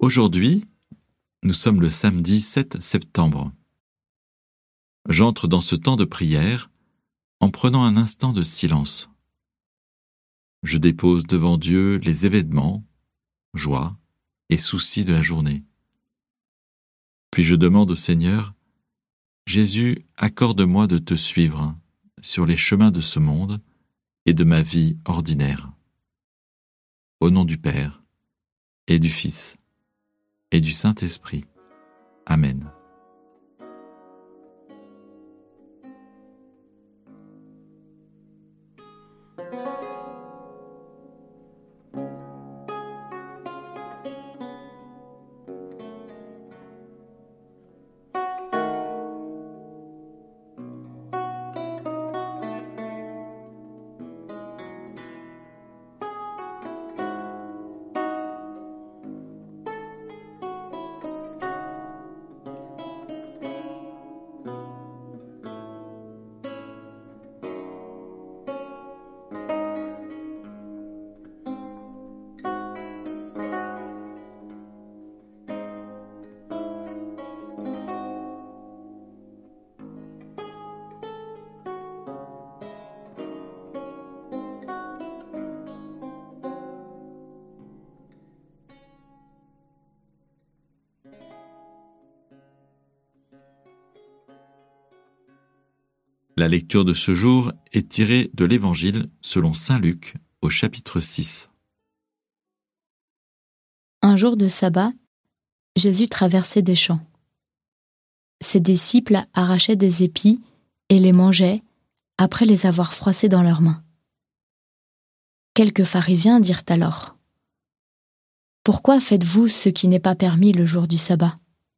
Aujourd'hui, nous sommes le samedi 7 septembre. J'entre dans ce temps de prière en prenant un instant de silence. Je dépose devant Dieu les événements, joies et soucis de la journée. Puis je demande au Seigneur, « Jésus, accorde-moi de te suivre sur les chemins de ce monde et de ma vie ordinaire. » Au nom du Père, et du Fils, et du Saint-Esprit. Amen. La lecture de ce jour est tirée de l'Évangile selon saint Luc au chapitre 6. Un jour de sabbat, Jésus traversait des champs. Ses disciples arrachaient des épis et les mangeaient après les avoir froissés dans leurs mains. Quelques pharisiens dirent alors : « Pourquoi faites-vous ce qui n'est pas permis le jour du sabbat ?»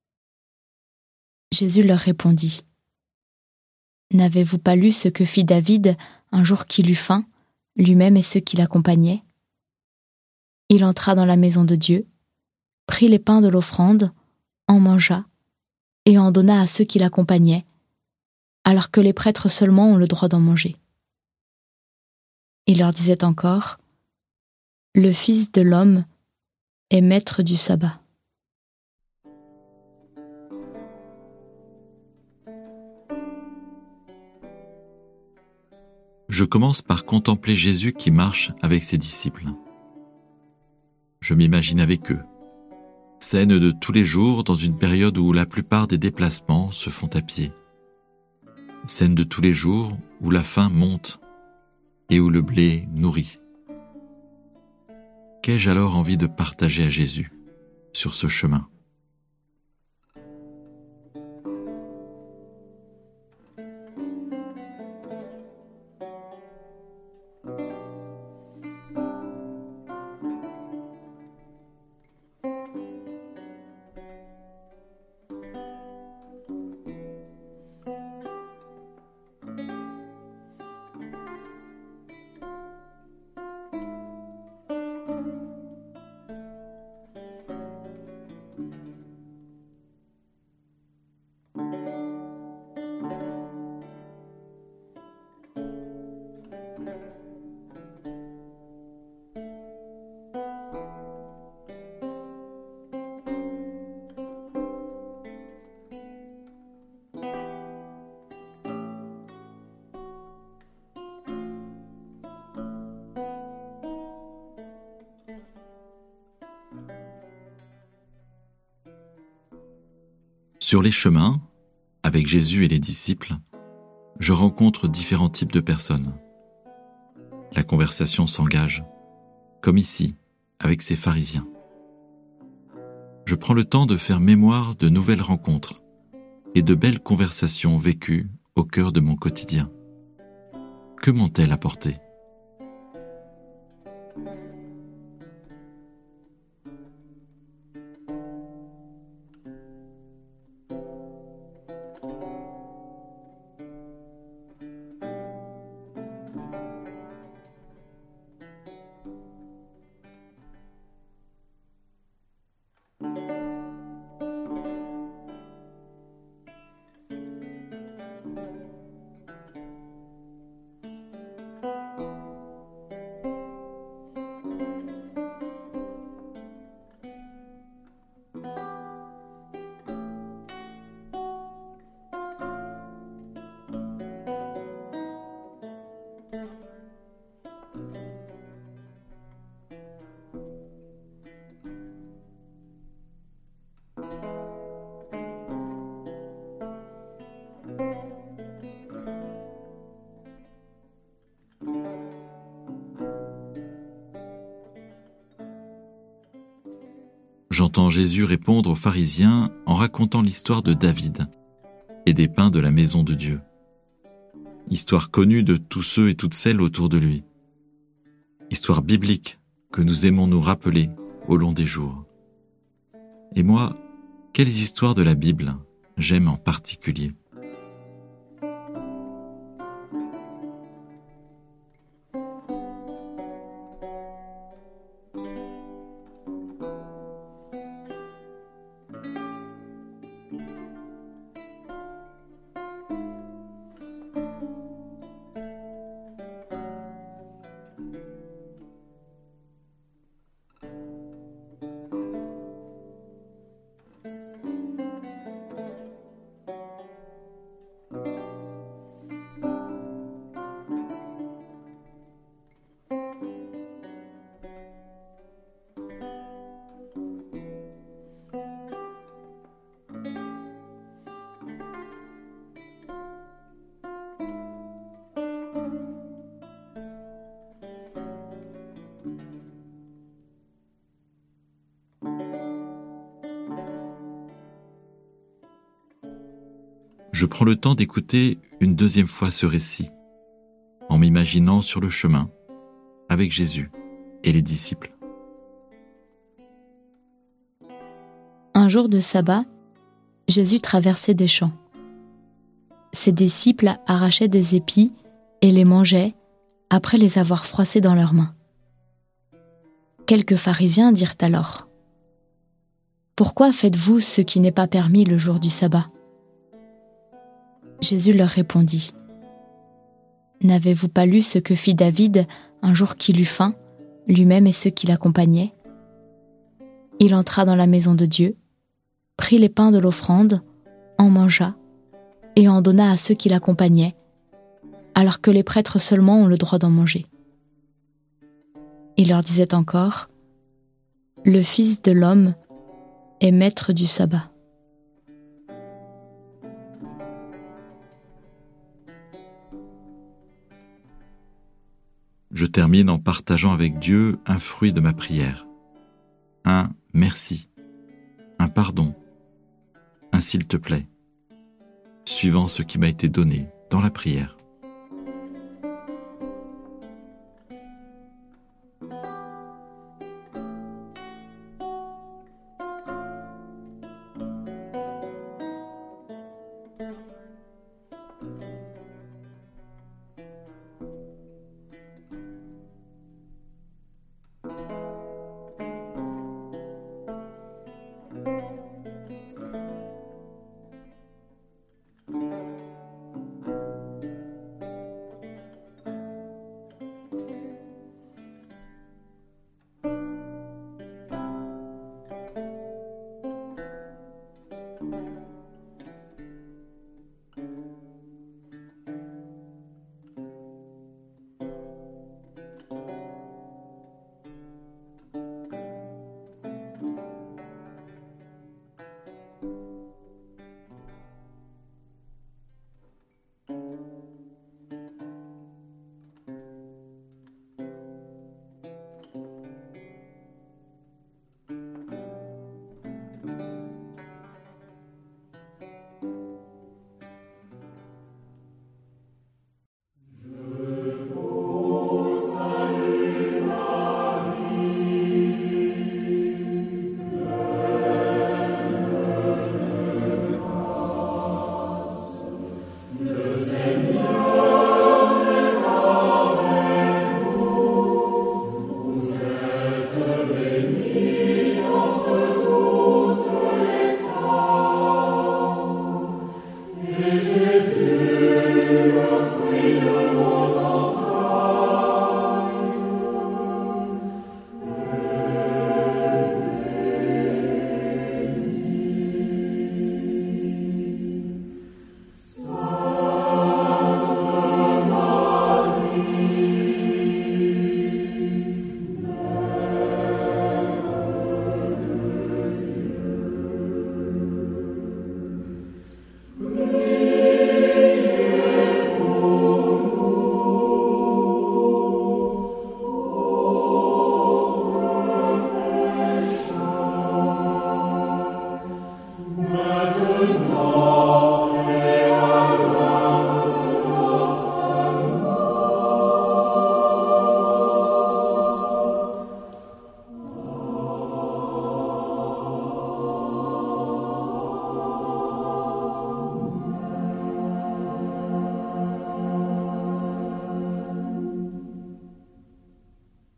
Jésus leur répondit : « N'avez-vous pas lu ce que fit David un jour qu'il eut faim, lui-même et ceux qui l'accompagnaient ? Il entra dans la maison de Dieu, prit les pains de l'offrande, en mangea, et en donna à ceux qui l'accompagnaient, alors que les prêtres seulement ont le droit d'en manger. Il leur disait encore : Le Fils de l'homme est maître du sabbat. » Je commence par contempler Jésus qui marche avec ses disciples. Je m'imagine avec eux. Scène de tous les jours dans une période où la plupart des déplacements se font à pied. Scène de tous les jours où la faim monte et où le blé nourrit. Qu'ai-je alors envie de partager à Jésus sur ce chemin ? Sur les chemins, avec Jésus et les disciples, je rencontre différents types de personnes. La conversation s'engage, comme ici, avec ces pharisiens. Je prends le temps de faire mémoire de nouvelles rencontres et de belles conversations vécues au cœur de mon quotidien. Que m'ont-elles apporté ? J'entends Jésus répondre aux pharisiens en racontant l'histoire de David et des pains de la maison de Dieu. Histoire connue de tous ceux et toutes celles autour de lui. Histoire biblique que nous aimons nous rappeler au long des jours. Et moi, quelles histoires de la Bible j'aime en particulier? Je prends le temps d'écouter une deuxième fois ce récit, en m'imaginant sur le chemin, avec Jésus et les disciples. Un jour de sabbat, Jésus traversait des champs. Ses disciples arrachaient des épis et les mangeaient après les avoir froissés dans leurs mains. Quelques pharisiens dirent alors : « Pourquoi faites-vous ce qui n'est pas permis le jour du sabbat ?» Jésus leur répondit : « N'avez-vous pas lu ce que fit David un jour qu'il eut faim, lui-même et ceux qui l'accompagnaient ? Il entra dans la maison de Dieu, prit les pains de l'offrande, en mangea et en donna à ceux qui l'accompagnaient, alors que les prêtres seulement ont le droit d'en manger. Il leur disait encore : Le Fils de l'homme est maître du sabbat. » Je termine en partageant avec Dieu un fruit de ma prière. Un merci, un pardon, un s'il te plaît, suivant ce qui m'a été donné dans la prière.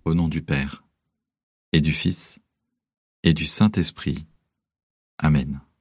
Au nom du Père, et du Fils, et du Saint-Esprit. Amen.